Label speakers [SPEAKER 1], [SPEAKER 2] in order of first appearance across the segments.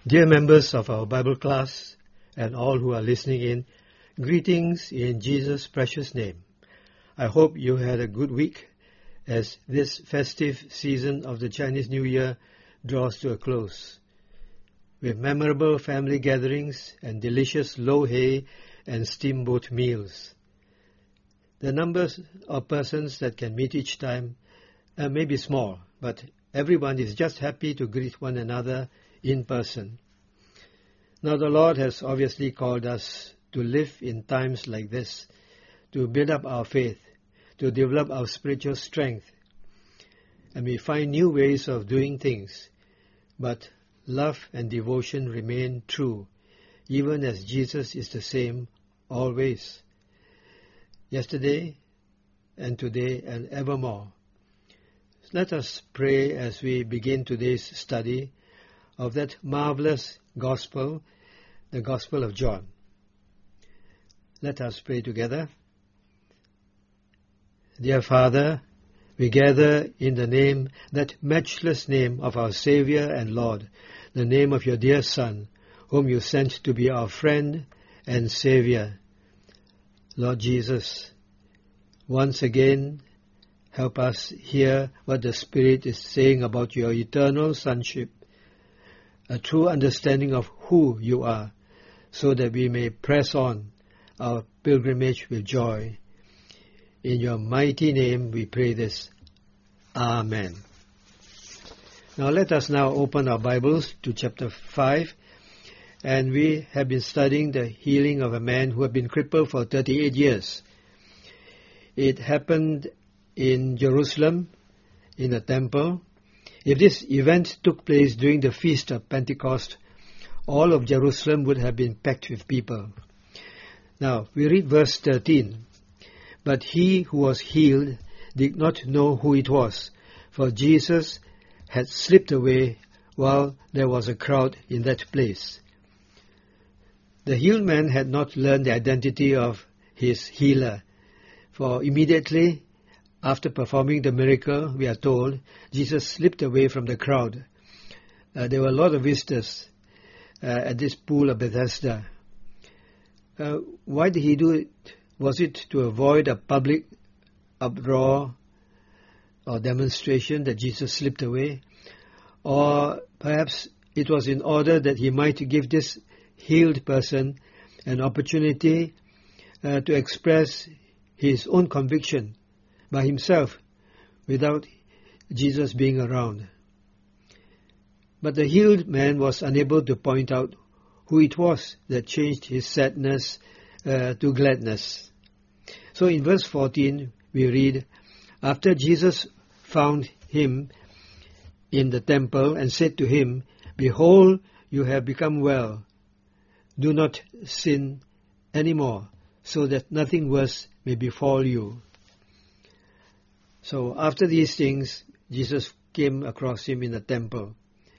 [SPEAKER 1] Dear members of our Bible class and all who are listening in, greetings in Jesus' precious name. I hope you had a good week as this festive season of the Chinese New Year draws to a close, with memorable family gatherings and delicious lo hei and steamboat meals. The numbers of persons that can meet each time may be small, but everyone is just happy to greet one another in person. Now the Lord has obviously called us to live in times like this, to build up our faith, to develop our spiritual strength, and we find new ways of doing things, but love and devotion remain true, even as Jesus is the same always, yesterday and today and evermore. Let us pray as we begin today's study of that marvelous Gospel, the Gospel of John. Let us pray together. Dear Father, we gather in the name, that matchless name of our Savior and Lord, the name of your dear Son, whom you sent to be our friend and Savior. Lord Jesus, once again, help us hear what the Spirit is saying about your eternal sonship, a true understanding of who you are, so that we may press on our pilgrimage with joy. In your mighty name we pray this. Amen. Now let us now open our Bibles to chapter 5, and we have been studying the healing of a man who had been crippled for 38 years. It happened in Jerusalem, in the temple. If this event took place during the Feast of Pentecost, all of Jerusalem would have been packed with people. Now, we read verse 13. But he who was healed did not know who it was, for Jesus had slipped away while there was a crowd in that place. The healed man had not learned the identity of his healer, for immediately after performing the miracle, we are told, Jesus slipped away from the crowd. There were a lot of visitors at this pool of Bethesda. Why did he do it? Was it to avoid a public uproar or demonstration that Jesus slipped away? Or perhaps it was in order that he might give this healed person an opportunity to express his own conviction by himself without Jesus being around. But the healed man was unable to point out who it was that changed his sadness to gladness. So in verse 14 we read, After Jesus found him in the temple and said to him, Behold, you have become well. Do not sin any more, so that nothing worse may befall you. So after these things, Jesus came across him in the temple.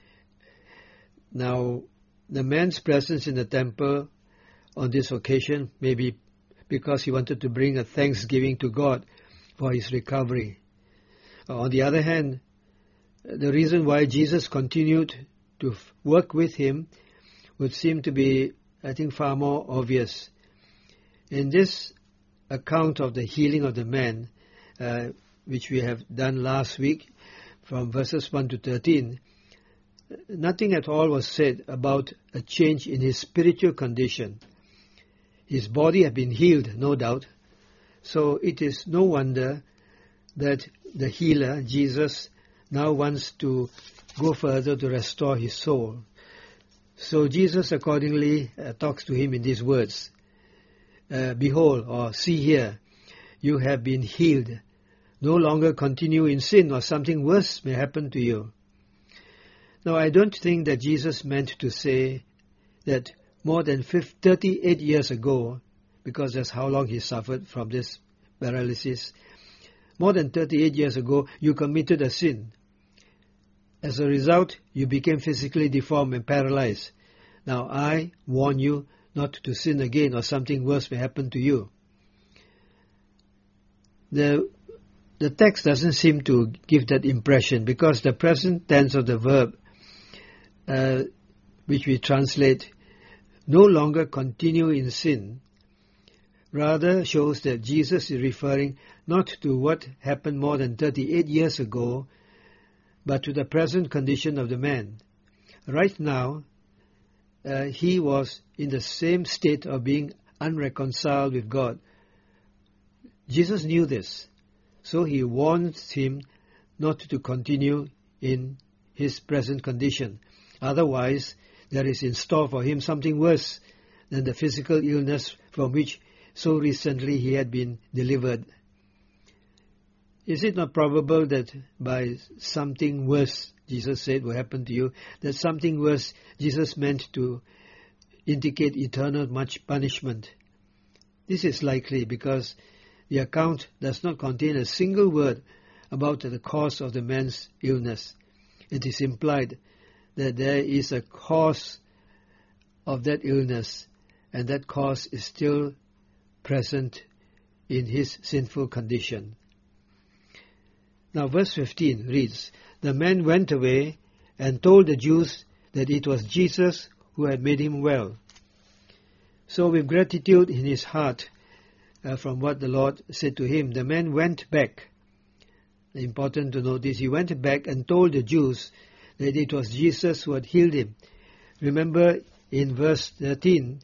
[SPEAKER 1] Now, the man's presence in the temple on this occasion may be because he wanted to bring a thanksgiving to God for his recovery. On the other hand, the reason why Jesus continued to work with him would seem to be, I think, far more obvious. In this account of the healing of the man, which we have done last week, from verses 1 to 13, nothing at all was said about a change in his spiritual condition. His body had been healed, no doubt, so it is no wonder that the healer, Jesus, now wants to go further to restore his soul. So Jesus accordingly talks to him in these words, Behold, or see here, you have been healed. No longer continue in sin, or something worse may happen to you. Now, I don't think that Jesus meant to say that more than 38 years ago, because that's how long he suffered from this paralysis, more than 38 years ago, you committed a sin. As a result, you became physically deformed and paralyzed. Now, I warn you not to sin again, or something worse may happen to you. The text doesn't seem to give that impression, because the present tense of the verb which we translate, no longer continue in sin, rather shows that Jesus is referring not to what happened more than 38 years ago, but to the present condition of the man. Right now, he was in the same state of being unreconciled with God. Jesus knew this, so he warns him not to continue in his present condition. Otherwise, there is in store for him something worse than the physical illness from which so recently he had been delivered. Is it not probable that by something worse, Jesus said, will happen to you, that something worse Jesus meant to indicate eternal much punishment? This is likely because the account does not contain a single word about the cause of the man's illness. It is implied that there is a cause of that illness, and that cause is still present in his sinful condition. Now verse 15 reads, "The man went away and told the Jews that it was Jesus who had made him well." So with gratitude in his heart from what the Lord said to him, the man went back. Important to notice, he went back and told the Jews that it was Jesus who had healed him. Remember in verse 13,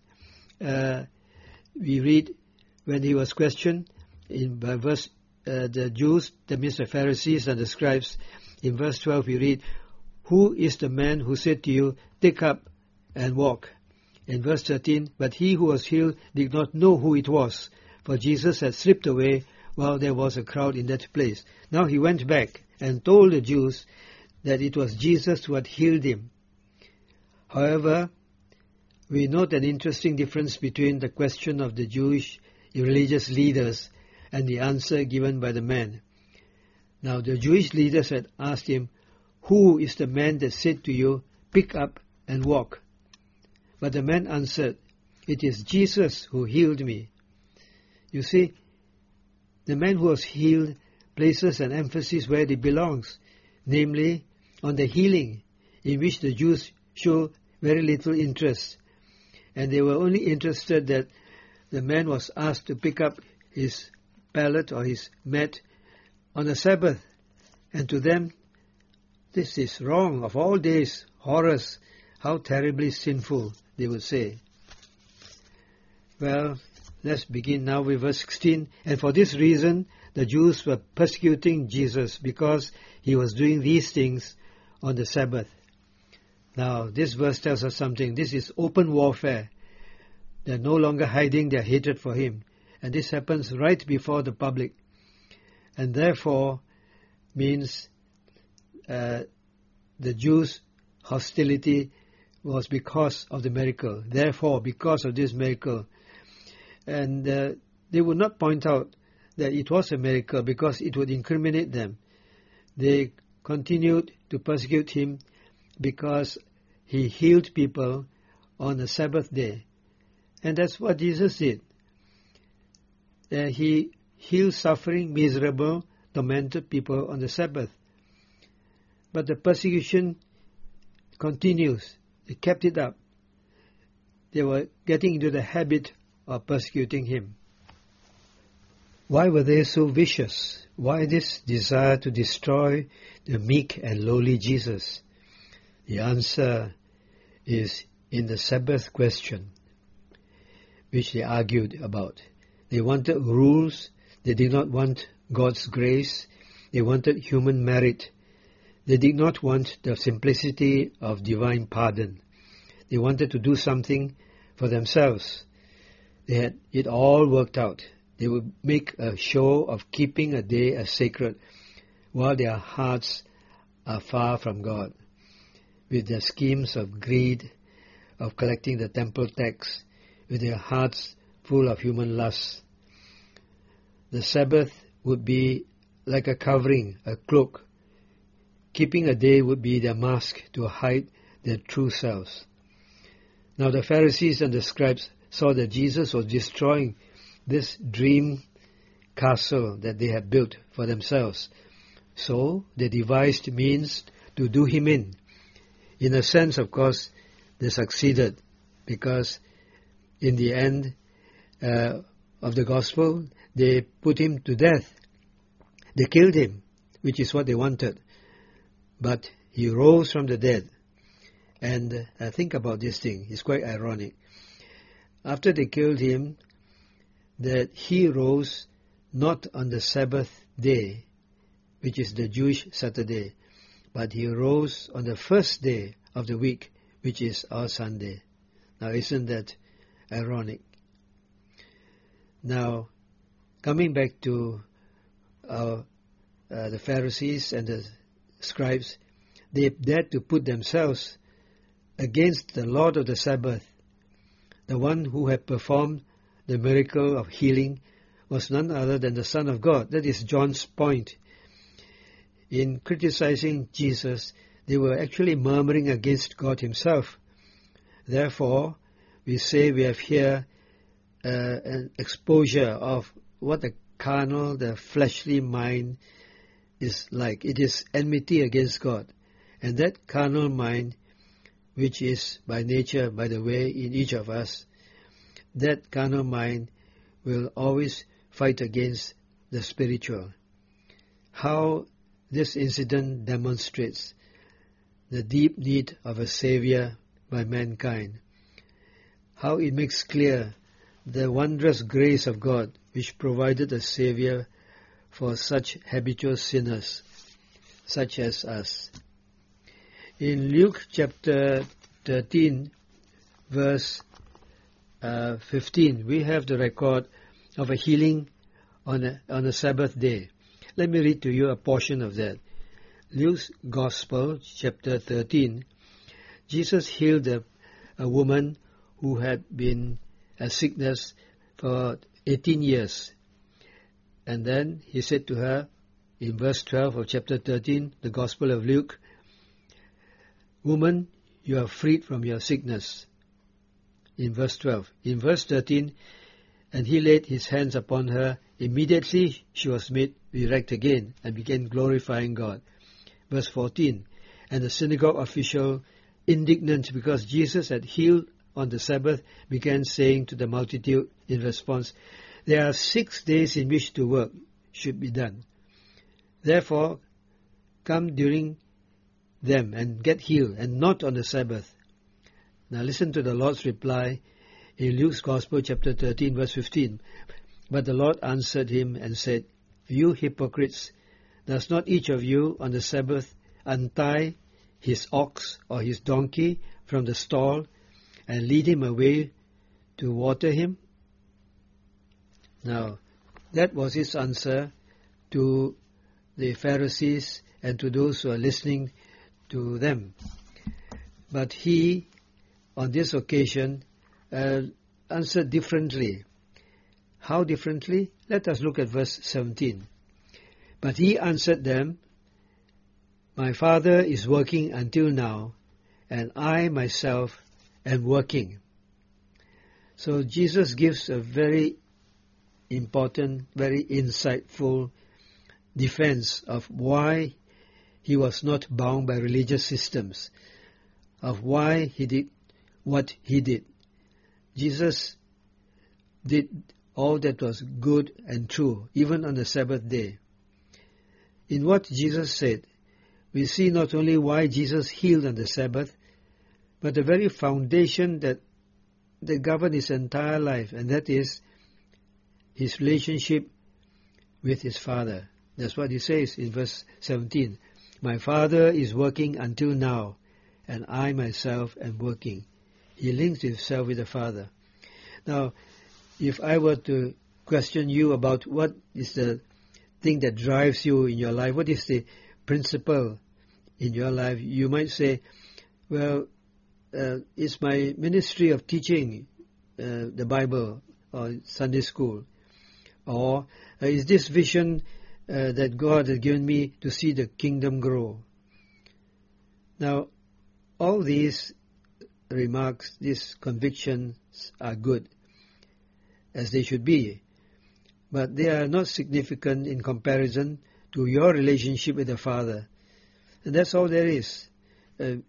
[SPEAKER 1] we read when he was questioned by the Jews, that means the Pharisees and the scribes. In verse 12 we read, "Who is the man who said to you, 'Take up and walk'?" In verse 13, "But he who was healed did not know who it was, for Jesus had slipped away while there was a crowd in that place." Now he went back and told the Jews that it was Jesus who had healed him. However, we note an interesting difference between the question of the Jewish religious leaders and the answer given by the man. Now the Jewish leaders had asked him, "Who is the man that said to you, 'Pick up and walk'?" But the man answered, "It is Jesus who healed me." You see, the man who was healed places an emphasis where it belongs, namely on the healing, in which the Jews show very little interest. And they were only interested that the man was asked to pick up his pallet or his mat on a Sabbath. And to them, this is wrong. Of all days, horrors, how terribly sinful, they would say. Well, let's begin now with verse 16. "And for this reason, the Jews were persecuting Jesus, because he was doing these things on the Sabbath." Now, this verse tells us something. This is open warfare. They're no longer hiding their hatred for him. And this happens right before the public. And therefore means the Jews' hostility was because of the miracle. Therefore, because of this miracle. And they would not point out that it was a miracle because it would incriminate them. They continued to persecute him because he healed people on the Sabbath day. And that's what Jesus did. He healed suffering, miserable, tormented people on the Sabbath. But the persecution continues. They kept it up. They were getting into the habit of persecuting him. Why were they so vicious? Why this desire to destroy the meek and lowly Jesus? The answer is in the Sabbath question, which they argued about. They wanted rules. They did not want God's grace. They wanted human merit. They did not want the simplicity of divine pardon. They wanted to do something for themselves. They had it all worked out. They would make a show of keeping a day as sacred, while their hearts are far from God, with their schemes of greed, of collecting the temple tax, with their hearts full of human lusts. The Sabbath would be like a covering, a cloak. Keeping a day would be their mask to hide their true selves. Now the Pharisees and the scribes saw that Jesus was destroying this dream castle that they had built for themselves. So they devised means to do him in. In a sense, of course, they succeeded, because in the end of the gospel, they put him to death. They killed him, which is what they wanted. But he rose from the dead. And think about this thing. It's quite ironic. After they killed him, that he rose not on the Sabbath day, which is the Jewish Saturday, but he rose on the first day of the week, which is our Sunday. Now, isn't that ironic? Now, coming back to the Pharisees and the scribes, they dared to put themselves against the Lord of the Sabbath. The one who had performed the miracle of healing was none other than the Son of God. That is John's point. In criticizing Jesus, they were actually murmuring against God himself. Therefore, we say we have here an exposure of what the carnal, the fleshly mind is like. It is enmity against God. And that carnal mind, which is by nature, by the way, in each of us, that carnal mind will always fight against the spiritual. How this incident demonstrates the deep need of a Savior by mankind. How it makes clear the wondrous grace of God which provided a Savior for such habitual sinners, such as us. In Luke chapter 13, verse 15, we have the record of a healing on a Sabbath day. Let me read to you a portion of that. Luke's Gospel, chapter 13, Jesus healed a woman who had been a sickness for 18 years. And then he said to her, in verse 12 of chapter 13, the Gospel of Luke, "Woman, you are freed from your sickness." In verse 12. In verse 13, and he laid his hands upon her. Immediately she was made erect again and began glorifying God. Verse 14, and the synagogue official, indignant because Jesus had healed on the Sabbath, began saying to the multitude in response, "There are 6 days in which the work should be done. Therefore, come during them and get healed, and not on the Sabbath." Now listen to the Lord's reply in Luke's Gospel, chapter 13, verse 15. But the Lord answered him and said, "You hypocrites, does not each of you on the Sabbath untie his ox or his donkey from the stall and lead him away to water him?" Now, that was his answer to the Pharisees and to those who are listening to them. But he, on this occasion, answered differently. How differently? Let us look at verse 17. But he answered them, "My Father is working until now, and I myself am working." So Jesus gives a very important, very insightful defense of why he was not bound by religious systems, of why he did what he did. Jesus did all that was good and true, even on the Sabbath day. In what Jesus said, we see not only why Jesus healed on the Sabbath, but the very foundation that governed his entire life, and that is his relationship with his Father. That's what he says in verse 17. "My Father is working until now, and I myself am working." He links himself with the Father. Now, if I were to question you about what is the thing that drives you in your life, what is the principle in your life, you might say, well, it's my ministry of teaching the Bible or Sunday school, or is this vision that God has given me to see the kingdom grow. Now, all these remarks, these convictions are good, as they should be, but they are not significant in comparison to your relationship with the Father. And that's all there is.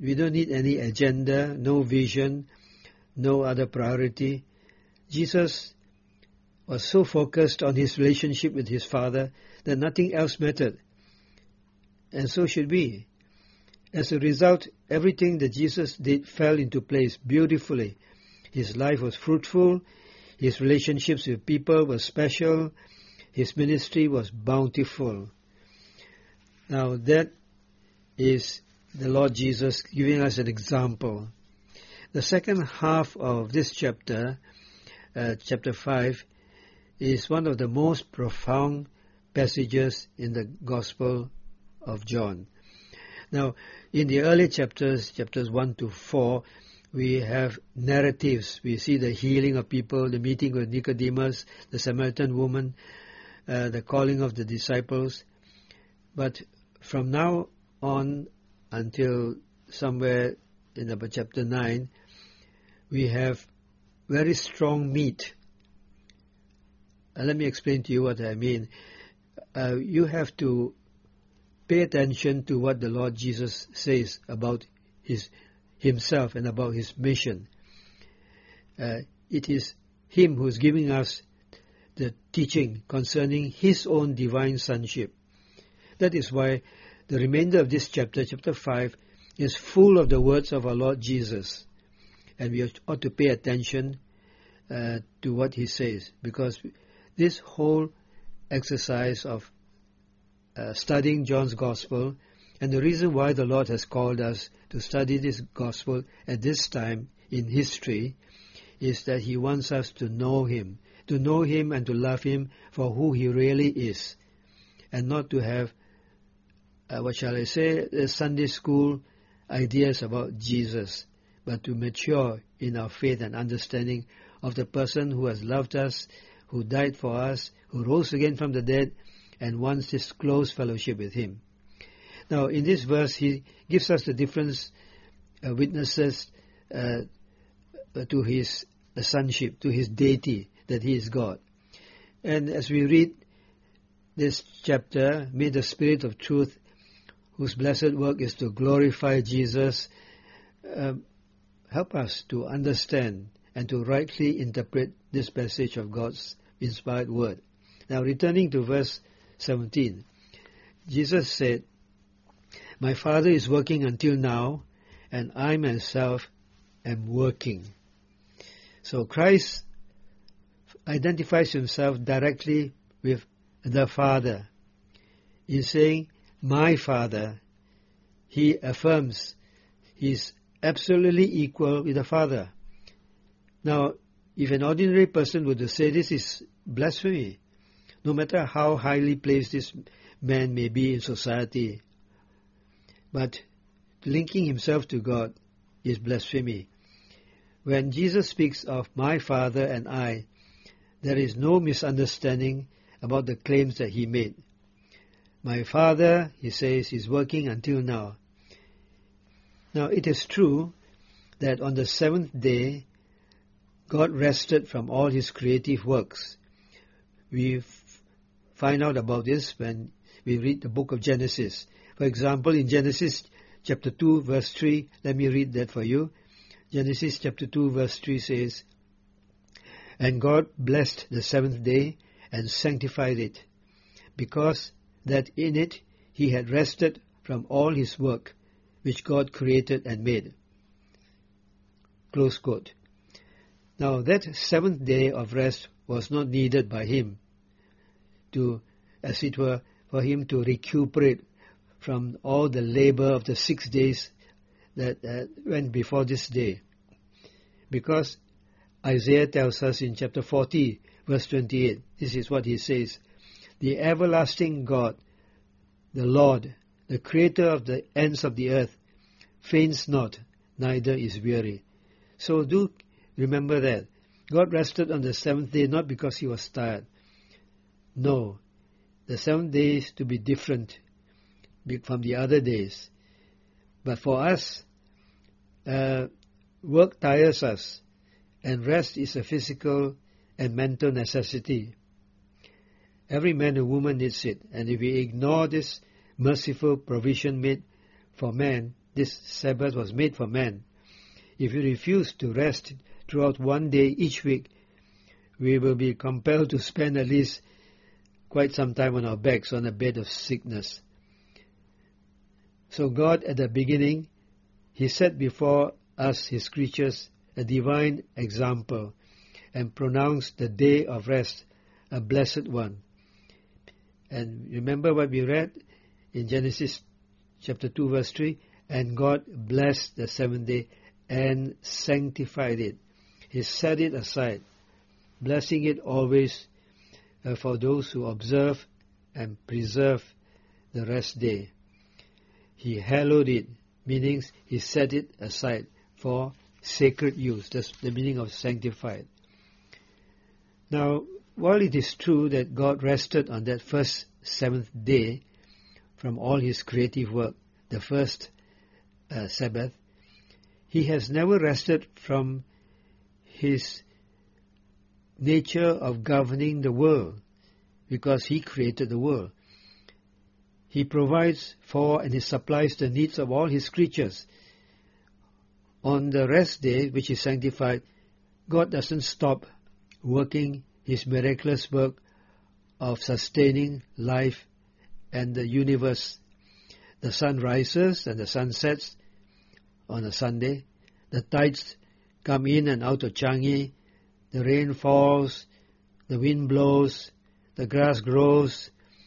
[SPEAKER 1] We don't need any agenda, no vision, no other priority. Jesus was so focused on his relationship with his Father that nothing else mattered. And so should we. As a result, everything that Jesus did fell into place beautifully. His life was fruitful, his relationships with people were special, his ministry was bountiful. Now that is the Lord Jesus giving us an example. The second half of this chapter, chapter 5, is one of the most profound passages in the Gospel of John. Now, in the early chapters 1 to 4, we have narratives. We see the healing of people, the meeting with Nicodemus, the Samaritan woman, the calling of the disciples. But from now on until somewhere in about chapter 9, we have very strong meat. Let me explain to you what I mean. You have to pay attention to what the Lord Jesus says about himself and about his mission. It is him who is giving us the teaching concerning his own divine sonship. That is why the remainder of this chapter, chapter 5, is full of the words of our Lord Jesus. And we ought to pay attention to what he says, because this whole exercise of studying John's Gospel, and the reason why the Lord has called us to study this Gospel at this time in history, is that he wants us to know him and to love him for who he really is, and not to have, Sunday school ideas about Jesus, but to mature in our faith and understanding of the person who has loved us, who died for us, who rose again from the dead, and wants this close fellowship with him. Now, in this verse, he gives us the different witnesses to his sonship, to his deity, that he is God. And as we read this chapter, may the Spirit of truth, whose blessed work is to glorify Jesus, help us to understand and to rightly interpret this passage of God's inspired word. Now, returning to verse 17, Jesus said, "My Father is working until now, and I myself am working." So Christ identifies himself directly with the Father. In saying, "My Father," he affirms he's absolutely equal with the Father. Now, if an ordinary person were to say this, is blasphemy, no matter how highly placed this man may be in society. But linking himself to God is blasphemy. When Jesus speaks of "my Father and I," there is no misunderstanding about the claims that he made. My Father, he says, is working until now. Now, it is true that on the seventh day, God rested from all his creative works. We find out about this when we read the book of Genesis. For example, in Genesis chapter 2, verse 3, let me read that for you. Genesis chapter 2, verse 3 says, "And God blessed the seventh day and sanctified it, because that in it he had rested from all his work, which God created and made." Close quote. Now, that seventh day of rest was not needed by him to, as it were, for him to recuperate from all the labor of the 6 days that went before this day. Because Isaiah tells us in chapter 40, verse 28, this is what he says, "The everlasting God, the Lord, the creator of the ends of the earth, faints not, neither is weary." So do remember that. God rested on the seventh day not because he was tired. No, the 7 days to be different from the other days. But for us, work tires us, and rest is a physical and mental necessity. Every man and woman needs it, and if we ignore this merciful provision made for man, this Sabbath was made for man. If we refuse to rest throughout one day each week, we will be compelled to spend at least quite some time on our backs on a bed of sickness. So God, at the beginning, He set before us, His creatures, a divine example, and pronounced the day of rest a blessed one. And remember what we read in Genesis chapter 2 verse 3, and God blessed the seventh day and sanctified it. He set it aside, blessing it always for those who observe and preserve the rest day. He hallowed it, meaning He set it aside for sacred use. That's the meaning of sanctified. Now, while it is true that God rested on that first seventh day from all His creative work, the first Sabbath, He has never rested from His nature of governing the world, because He created the world. He provides for and He supplies the needs of all His creatures. On the rest day, which is sanctified, God doesn't stop working His miraculous work of sustaining life and the universe. The sun rises and the sun sets on a Sunday. The tides come in and out of Changi. The rain falls, the wind blows, the grass grows,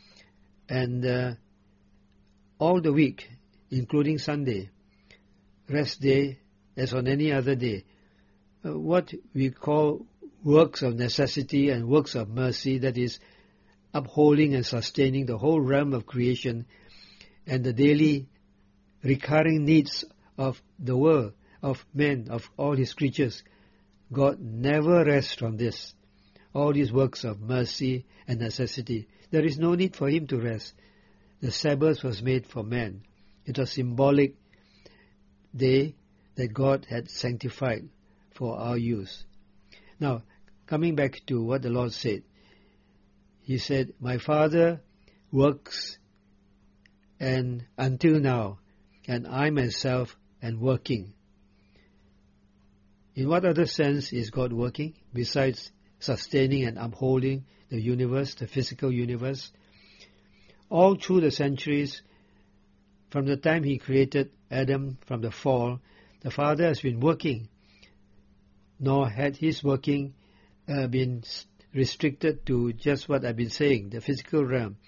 [SPEAKER 1] and all the week, including Sunday, rest day, as on any other day, what we call works of necessity and works of mercy, that is, upholding and sustaining the whole realm of creation and the daily recurring needs of the world, of men, of all His creatures. God never rests from this. All these works of mercy and necessity, there is no need for Him to rest. The Sabbath was made for man. It was a symbolic day that God had sanctified for our use. Now, coming back to what the Lord said, He said, "My Father works and until now, and I myself am working." In what other sense is God working besides sustaining and upholding the universe, the physical universe? All through the centuries, from the time He created Adam from the fall, the Father has been working, nor had His working been restricted to just what I've been saying, the physical realm.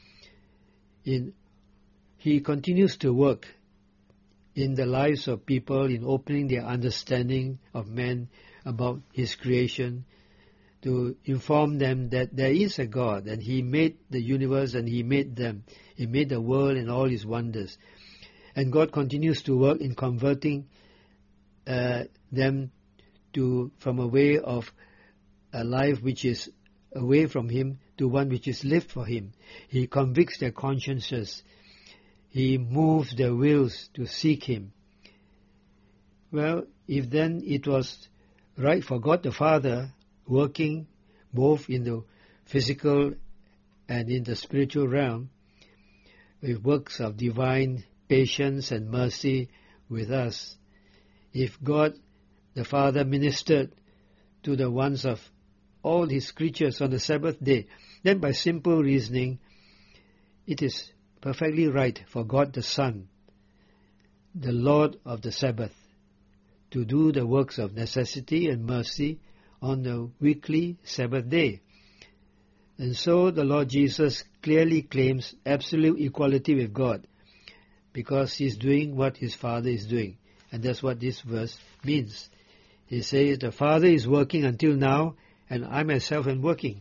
[SPEAKER 1] He continues to work in the lives of people, in opening their understanding of men about His creation, to inform them that there is a God, and He made the universe and He made them. He made the world and all its wonders. And God continues to work in converting them from a way of a life which is away from Him to one which is lived for Him. He convicts their consciences. He moves their wills to seek Him. Well, if then it was right for God the Father, working both in the physical and in the spiritual realm, with works of divine patience and mercy with us, if God the Father ministered to the ones of all His creatures on the Sabbath day, then by simple reasoning, it is perfectly right for God the Son, the Lord of the Sabbath, to do the works of necessity and mercy on the weekly Sabbath day. And so the Lord Jesus clearly claims absolute equality with God, because He is doing what His Father is doing. And that's what this verse means. He says, the Father is working until now, and I myself am working.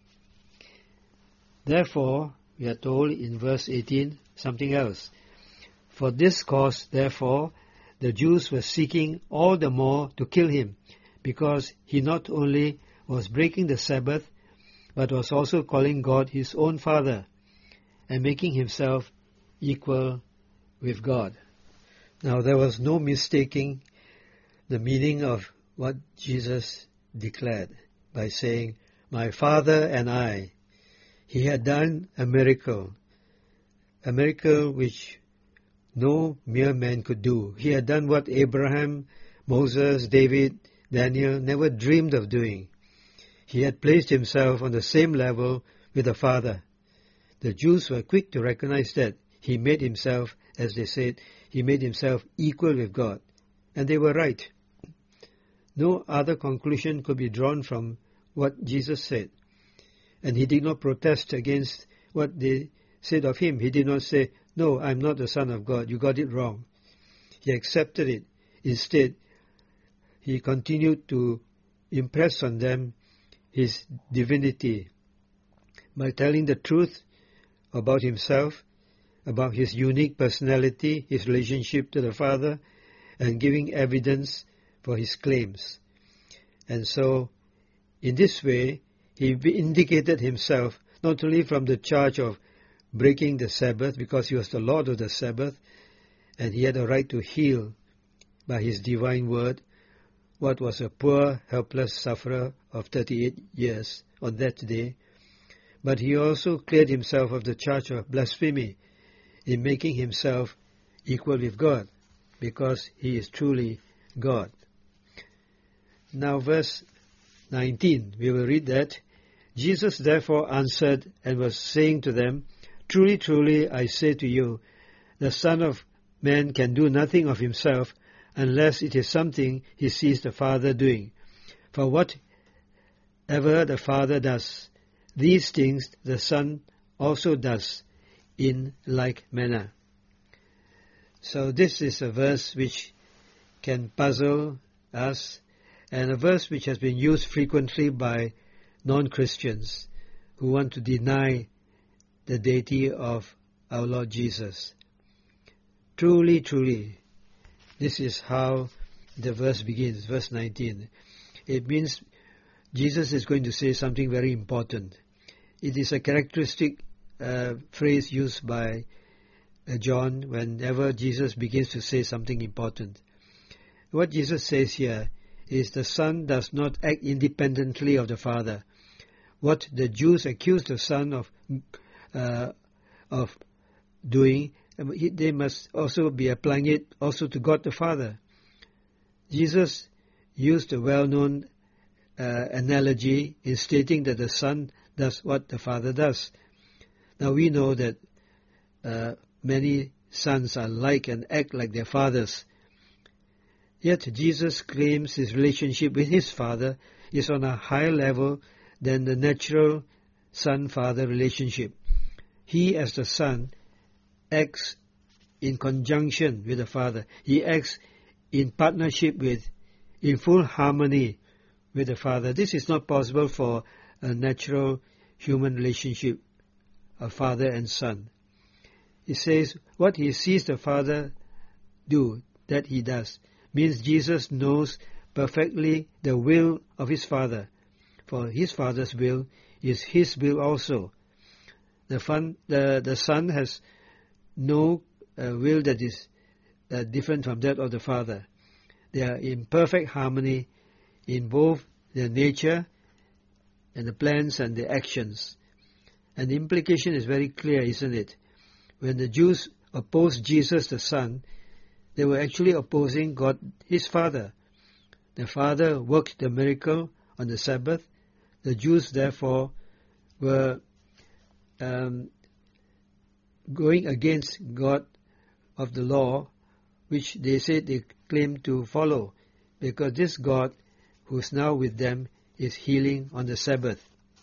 [SPEAKER 1] Therefore, we are told in verse 18 something else. For this cause, therefore, the Jews were seeking all the more to kill Him, because He not only was breaking the Sabbath, but was also calling God His own Father, and making Himself equal with God. Now, there was no mistaking the meaning of what Jesus declared by saying, "My Father and I." He had done a miracle which no mere man could do. He had done what Abraham, Moses, David, Daniel never dreamed of doing. He had placed himself on the same level with the Father. The Jews were quick to recognize that he made himself, as they said, he made himself equal with God. And they were right. No other conclusion could be drawn from what Jesus said. And he did not protest against what they said of him. He did not say, "No, I'm not the Son of God. You got it wrong." He accepted it. Instead, he continued to impress on them his divinity by telling the truth about himself, about his unique personality, his relationship to the Father, and giving evidence for his claims. And so, in this way, he vindicated himself not only from the charge of breaking the Sabbath, because he was the Lord of the Sabbath, and he had a right to heal by his divine word what was a poor, helpless sufferer of 38 years on that day, but he also cleared himself of the charge of blasphemy in making himself equal with God, because he is truly God. Now verse 19, we will read that. Jesus therefore answered and was saying to them, "Truly, truly, I say to you, the Son of Man can do nothing of himself unless it is something he sees the Father doing. For whatever the Father does, these things the Son also does in like manner." So this is a verse which can puzzle us, and a verse which has been used frequently by non-Christians who want to deny the deity of our Lord Jesus. Truly, truly, this is how the verse begins, verse 19. It means Jesus is going to say something very important. It is a characteristic phrase used by John whenever Jesus begins to say something important. What Jesus says here is the Son does not act independently of the Father. What the Jews accused the Son of doing, they must also be applying it also to God the Father. Jesus used a well-known analogy in stating that the Son does what the Father does. Now we know that many sons are like and act like their fathers. Yet Jesus claims his relationship with his Father is on a higher level than the natural son-father relationship. He, as the Son, acts in conjunction with the Father. He acts in partnership with, in full harmony with the Father. This is not possible for a natural human relationship of father and son. He says, what he sees the Father do, that he does. Means Jesus knows perfectly the will of his Father, for his Father's will is his will also. The Son has no will that is different from that of the Father. They are in perfect harmony in both their nature and the plans and the actions. And the implication is very clear, isn't it? When the Jews opposed Jesus the Son, they were actually opposing God, his Father. The Father worked the miracle on the Sabbath. The Jews, therefore, were going against God of the law, which they said they claimed to follow, because this God, who is now with them, is healing on the Sabbath.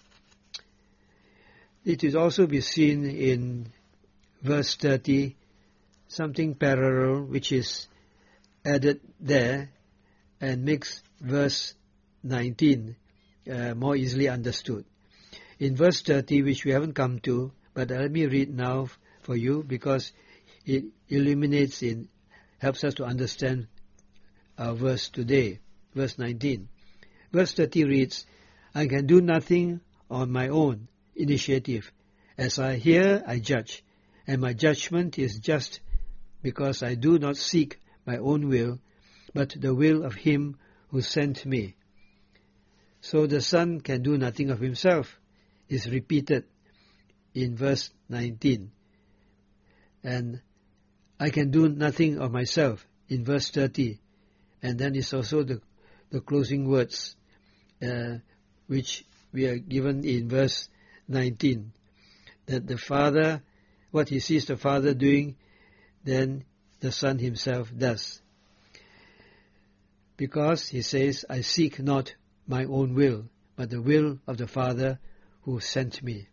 [SPEAKER 1] It will also be seen in verse 30, something parallel which is added there and makes verse 19 more easily understood. In verse 30, which we haven't come to, but let me read now for you because it illuminates, helps us to understand our verse today, verse 19. Verse 30 reads, "I can do nothing on my own initiative. As I hear, I judge, and my judgment is just, because I do not seek my own will, but the will of him who sent me." So the Son can do nothing of himself, is repeated in verse 19. And I can do nothing of myself, in verse 30. And then it's also the closing words, which we are given in verse 19. That the Father, what he sees the Father doing, then the Son himself does. Because he says, I seek not my own will, but the will of the Father who sent me.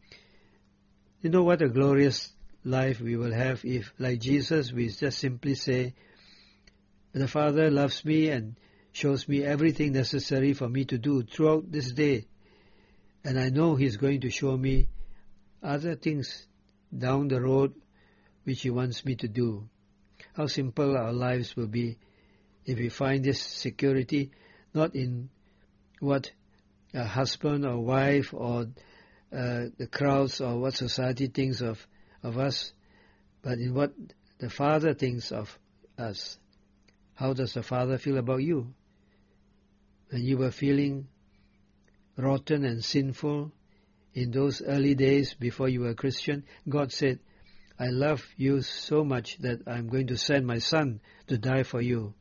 [SPEAKER 1] You know what a glorious life we will have if, like Jesus, we just simply say, the Father loves me and shows me everything necessary for me to do throughout this day. And I know He's going to show me other things down the road which He wants me to do. How simple our lives will be if we find this security not in what a husband or wife or the crowds or what society thinks of us, but in what the Father thinks of us. How does the Father feel about you? When you were feeling rotten and sinful in those early days before you were a Christian, God said, I love you so much that I'm going to send my Son to die for you.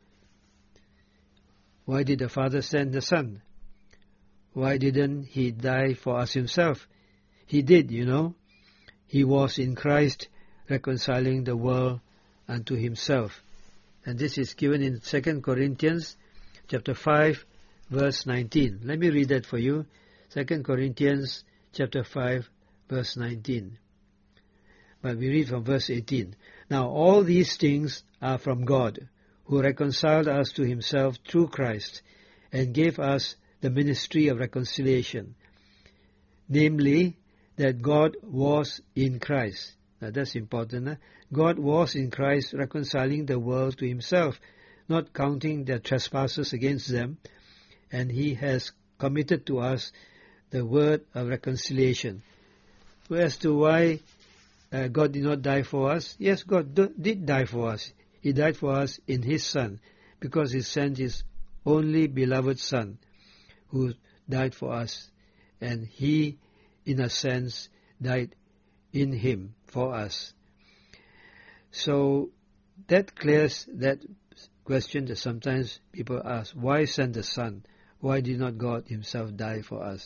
[SPEAKER 1] Why did the Father send the Son? Why didn't He die for us Himself? He did, you know. He was in Christ reconciling the world unto Himself. And this is given in 2 Corinthians chapter 5, verse 19. Let me read that for you. 2 Corinthians chapter 5, verse 19. But we read from verse 18. Now all these things are from God, who reconciled us to Himself through Christ, and gave us the ministry of reconciliation, namely, that God was in Christ. Now that's important. Huh? God was in Christ reconciling the world to Himself, not counting their trespasses against them, and He has committed to us the word of reconciliation. As to why God did not die for us, yes, God did die for us. He died for us in His Son, because He sent His only beloved Son, who died for us, and He, in a sense, died in Him for us. So that clears that question that sometimes people ask, why send the Son? Why did not God Himself die for us?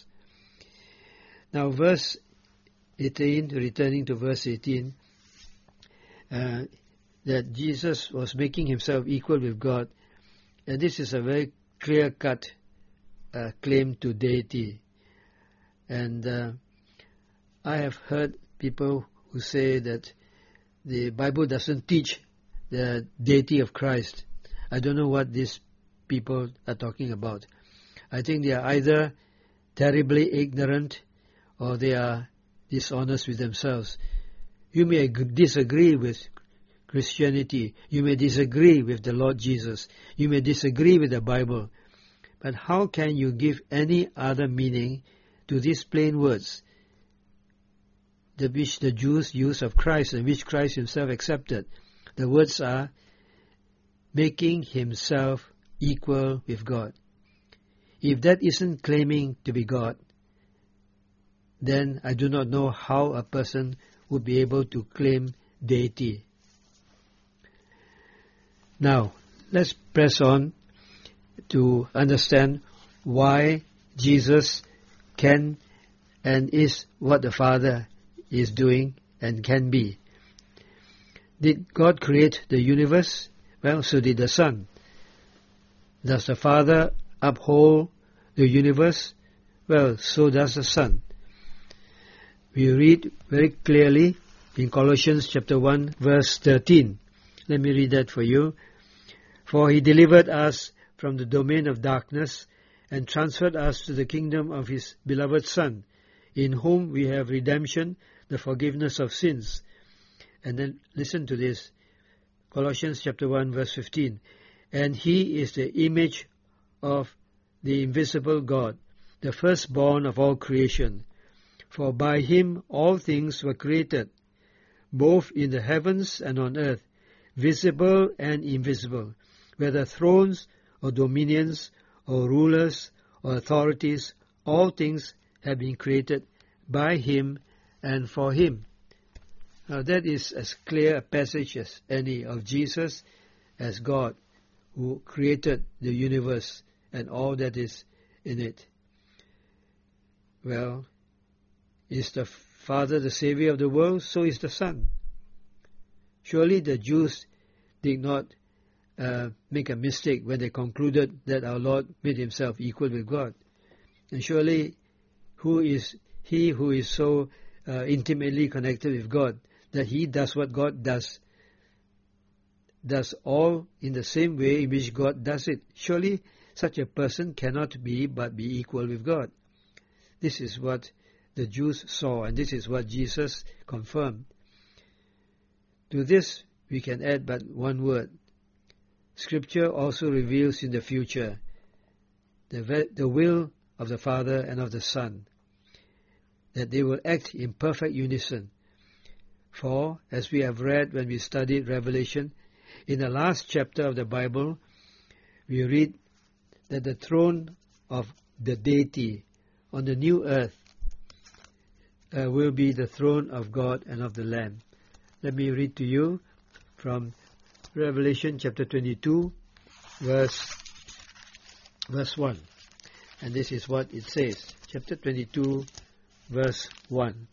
[SPEAKER 1] Now verse 18, returning to verse 18, that Jesus was making Himself equal with God, and this is a very clear-cut claim to deity. And I have heard people who say that the Bible doesn't teach the deity of Christ. I don't know what these people are talking about. I think they are either terribly ignorant or they are dishonest with themselves. You may disagree with Christianity. You may disagree with the Lord Jesus. You may disagree with the Bible. But how can you give any other meaning to these plain words, which the Jews used of Christ and which Christ Himself accepted? The words are, making Himself equal with God. If that isn't claiming to be God, then I do not know how a person would be able to claim deity. Now, let's press on to understand why Jesus can and is what the Father is doing and can be. Did God create the universe? Well, so did the Son. Does the Father uphold the universe? Well, so does the Son. We read very clearly in Colossians chapter 1, verse 13. Let me read that for you. For He delivered us from the domain of darkness and transferred us to the kingdom of His beloved Son, in whom we have redemption, the forgiveness of sins. And then listen to this, Colossians chapter 1, verse 15. And He is the image of the invisible God, the firstborn of all creation. For by Him all things were created, both in the heavens and on earth, visible and invisible, whether thrones or dominions or rulers or authorities, all things have been created by Him and for Him. Now that is as clear a passage as any of Jesus as God, who created the universe and all that is in it. Well, is the Father the Savior of the world? So is the Son. Surely the Jews did not make a mistake when they concluded that our Lord made himself equal with God. And surely who is he who is so intimately connected with God that he does what God does all in the same way in which God does it? Surely such a person cannot be but be equal with God. This is what the Jews saw, and this is what Jesus confirmed. To this we can add but one word. Scripture also reveals in the future the will of the Father and of the Son, that they will act in perfect unison. For, as we have read when we studied Revelation, in the last chapter of the Bible, we read that the throne of the deity on the new earth will be the throne of God and of the Lamb. Let me read to you from Revelation chapter 22, verse 1. And this is what it says. Chapter 22, verse 1.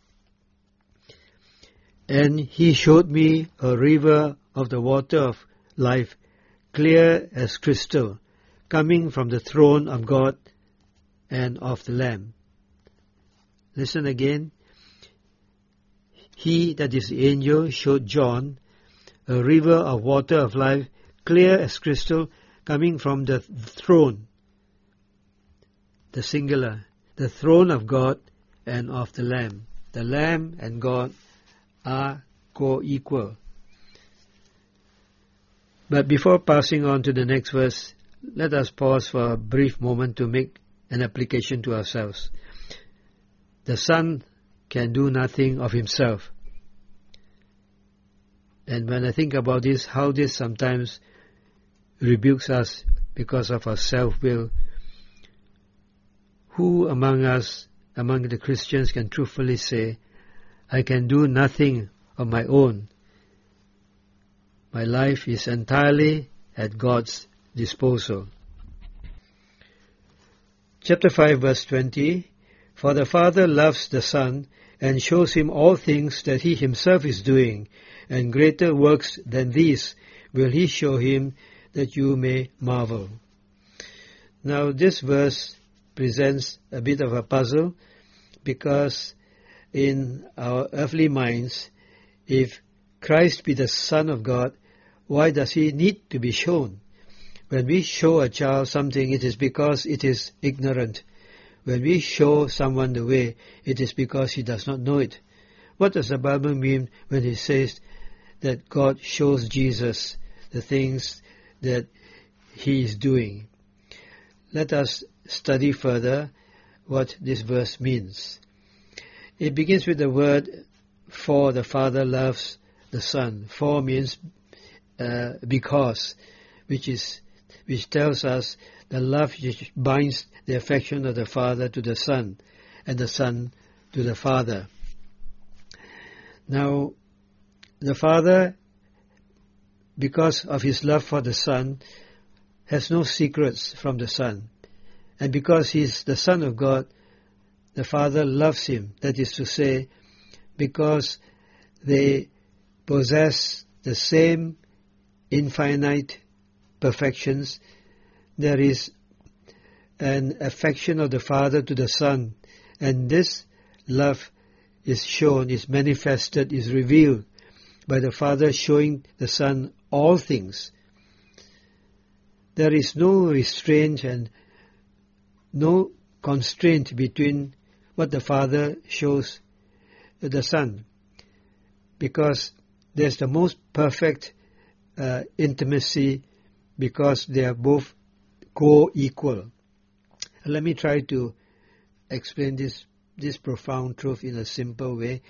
[SPEAKER 1] And he showed me a river of the water of life, clear as crystal, coming from the throne of God and of the Lamb. Listen again. He, that is the angel, showed John a river of water of life, clear as crystal, coming from the throne, the singular, the throne of God and of the Lamb. The Lamb and God are co-equal. But before passing on to the next verse, let us pause for a brief moment to make an application to ourselves. The Son can do nothing of himself. And when I think about this, how this sometimes rebukes us because of our self-will, who among us, among the Christians, can truthfully say, I can do nothing of my own. My life is entirely at God's disposal. Chapter 5, verse 20, For the Father loves the Son, and shows him all things that he himself is doing, and greater works than these will he show him, that you may marvel. Now this verse presents a bit of a puzzle, because in our earthly minds, if Christ be the Son of God, why does he need to be shown? When we show a child something, it is because it is ignorant. When we show someone the way, it is because he does not know it. What does the Bible mean when it says that God shows Jesus the things that he is doing? Let us study further what this verse means. It begins with the word, for the Father loves the Son. For means because, which tells us the love which binds the affection of the Father to the Son, and the Son to the Father. Now, the Father, because of his love for the Son, has no secrets from the Son. And because he is the Son of God, the Father loves him. That is to say, because they possess the same infinite perfections, there is an affection of the Father to the Son, and this love is shown, is manifested, is revealed by the Father showing the Son all things. There is no restraint and no constraint between what the Father shows the Son, because there's the most perfect intimacy, because they are both co-equal. Let me try to explain this profound truth in a simple way.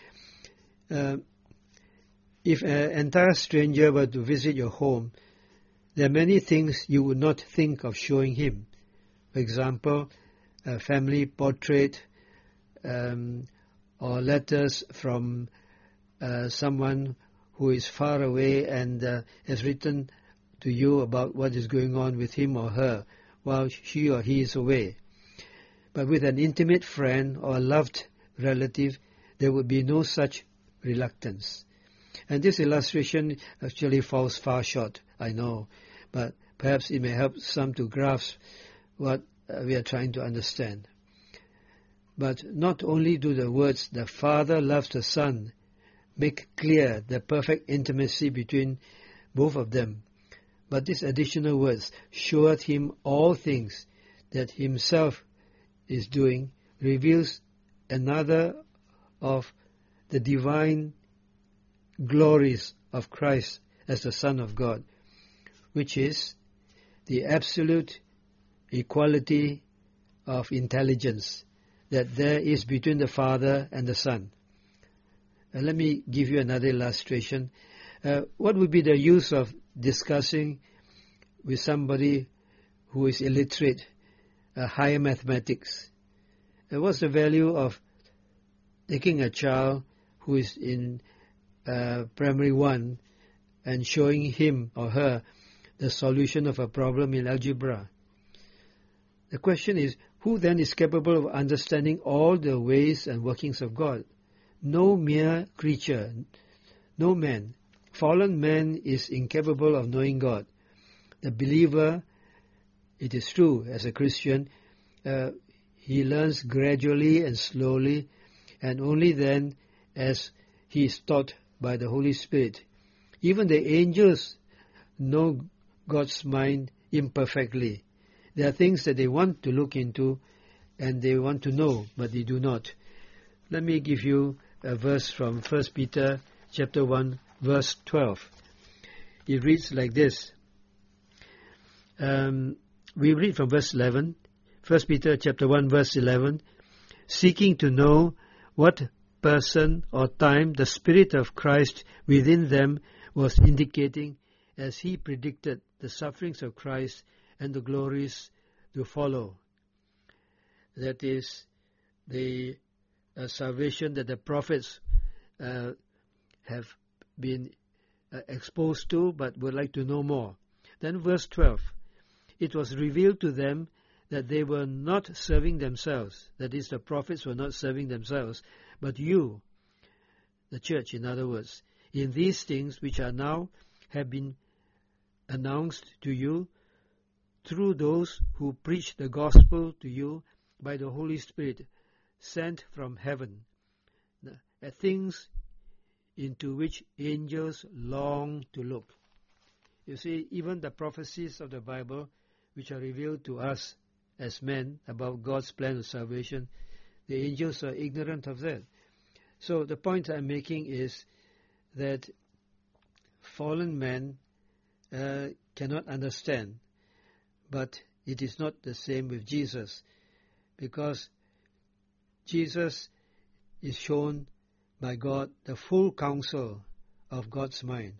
[SPEAKER 1] If an entire stranger were to visit your home, there are many things you would not think of showing him. For example, a family portrait, or letters from someone who is far away and has written to you about what is going on with him or her while she or he is away. But with an intimate friend or a loved relative, there would be no such reluctance. And this illustration actually falls far short, I know, but perhaps it may help some to grasp what we are trying to understand. But not only do the words, "the Father loves the Son," make clear the perfect intimacy between both of them, but these additional words, "showeth him all things that himself is doing," reveals another of the divine glories of Christ as the Son of God, which is the absolute equality of intelligence that there is between the Father and the Son. Let me give you another illustration. What would be the use of discussing with somebody who is illiterate higher mathematics? What's the value of taking a child who is in primary 1 and showing him or her the solution of a problem in algebra? The question is, who then is capable of understanding all the ways and workings of God? No mere creature, no man. Fallen man is incapable of knowing God. The believer, it is true, as a Christian, he learns gradually and slowly, and only then as he is taught by the Holy Spirit. Even the angels know God's mind imperfectly. There are things that they want to look into and they want to know, but they do not. Let me give you a verse from 1 Peter chapter 1, verse 12. It reads like this. We read from verse 11. 1 Peter chapter 1, verse 11. Seeking to know what person or time the Spirit of Christ within them was indicating as he predicted the sufferings of Christ and the glories to follow. That is the salvation that the prophets have been exposed to but would like to know more. Then verse 12. It was revealed to them that they were not serving themselves. That is, the prophets were not serving themselves, but you, the church, in other words, in these things which are now have been announced to you through those who preach the gospel to you by the Holy Spirit sent from heaven, things into which angels long to look. You see, even the prophecies of the Bible, which are revealed to us as men about God's plan of salvation, the angels are ignorant of that. So the point I'm making is that fallen man cannot understand, but it is not the same with Jesus, because Jesus is shown by God the full counsel of God's mind.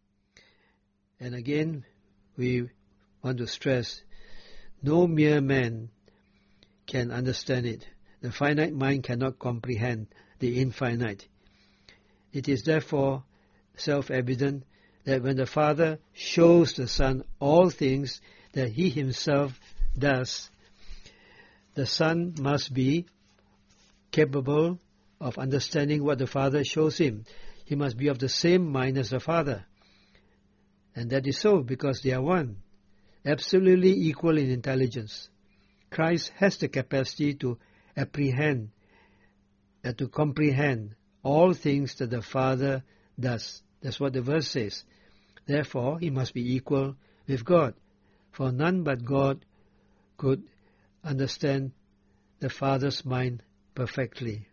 [SPEAKER 1] And again, we want to stress, no mere man can understand it. The finite mind cannot comprehend the infinite. It is therefore self-evident that when the Father shows the Son all things that he himself does, the Son must be capable of understanding what the Father shows him. He must be of the same mind as the Father. And that is so because they are one, absolutely equal in intelligence. Christ has the capacity to apprehend, to comprehend all things that the Father does. That's what the verse says. Therefore, he must be equal with God, for none but God could understand the Father's mind perfectly.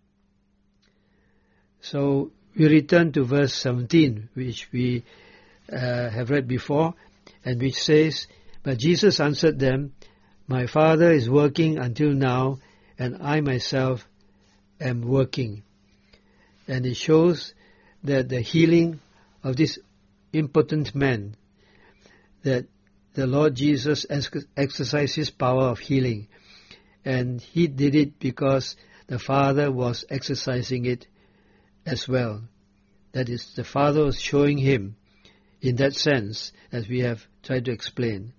[SPEAKER 1] So we return to verse 17, which we have read before, and which says, But Jesus answered them, My Father is working until now, and I myself am working. And it shows that the healing of this impotent man, that the Lord Jesus exercised his power of healing, and he did it because the Father was exercising it as well. That is, the Father was showing him in that sense, as we have tried to explain.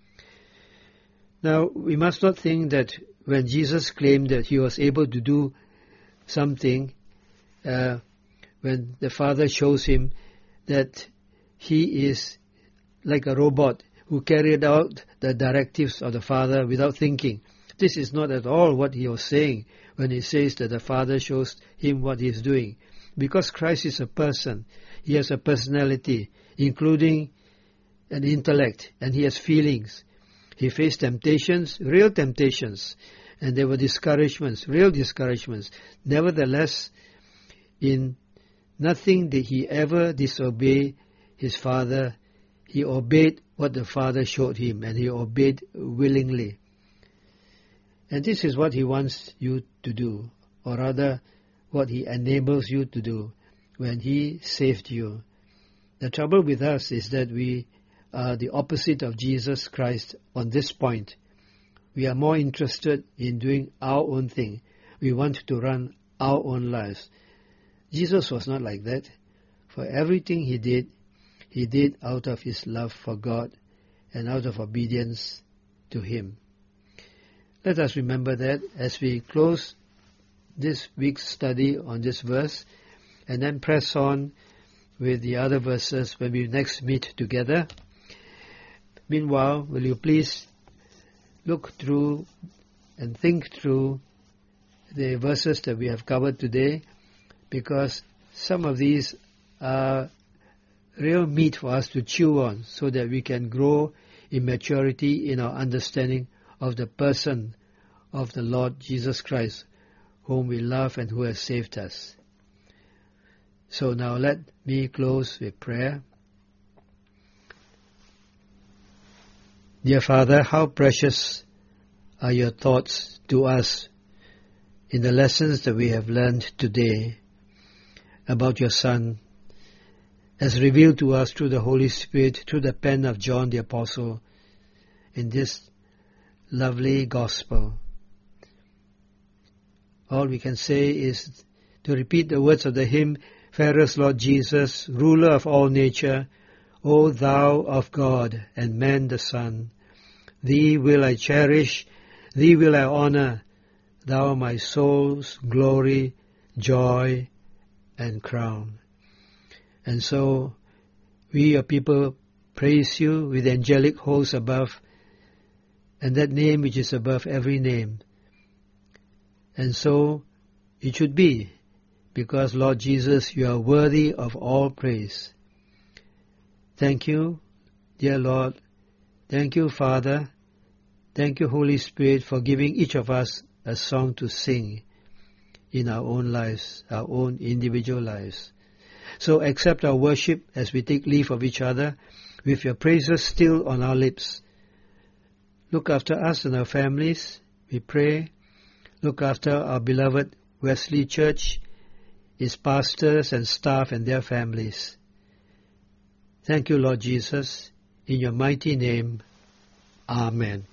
[SPEAKER 1] Now, we must not think that when Jesus claimed that he was able to do something, when the Father shows him that he is like a robot who carried out the directives of the Father without thinking. This is not at all what he was saying when he says that the Father shows him what he is doing. Because Christ is a person, he has a personality, including an intellect, and he has feelings. He faced temptations, real temptations, and there were discouragements, real discouragements. Nevertheless, in nothing did he ever disobey his Father. He obeyed what the Father showed him, and he obeyed willingly. And this is what he wants you to do, or rather, what he enables you to do when he saved you. The trouble with us is that we are the opposite of Jesus Christ on this point. We are more interested in doing our own thing. We want to run our own lives. Jesus was not like that. For everything he did out of his love for God and out of obedience to him. Let us remember that as we close this week's study on this verse, and then press on with the other verses when we next meet together. Meanwhile, will you please look through and think through the verses that we have covered today, because some of these are real meat for us to chew on so that we can grow in maturity in our understanding of the person of the Lord Jesus Christ, whom we love and who has saved us. So now let me close with prayer. Dear Father, how precious are your thoughts to us in the lessons that we have learned today about your Son, as revealed to us through the Holy Spirit, through the pen of John the Apostle, in this lovely gospel. All we can say is to repeat the words of the hymn, Fairest Lord Jesus, ruler of all nature, O thou of God and man the Son, thee will I cherish, thee will I honor, thou my soul's glory, joy, and crown. And so we, your people, praise you with angelic hosts above, and that name which is above every name. And so it should be, because, Lord Jesus, you are worthy of all praise. Thank you, dear Lord. Thank you, Father. Thank you, Holy Spirit, for giving each of us a song to sing in our own lives, our own individual lives. So accept our worship as we take leave of each other with your praises still on our lips. Look after us and our families, we pray. Look after our beloved Wesley Church, its pastors and staff and their families. Thank you, Lord Jesus. In your mighty name, Amen.